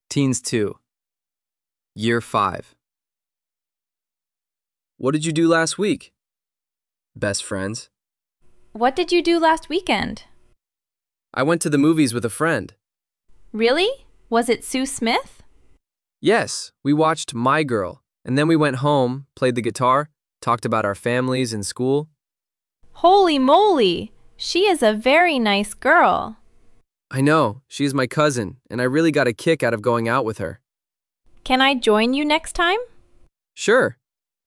Teens 2, Year 5. What did you do last week? Best friends. What did you do last weekend? I went to the movies with a friend. Really? Was it Sue Smith? Yes, we watched My Girl, and then we went home, played the guitar, talked about our families and school. Holy moly! She is a very nice girl. I know, she's my cousin, and I really got a kick out of going out with her. Can I join you next time? Sure,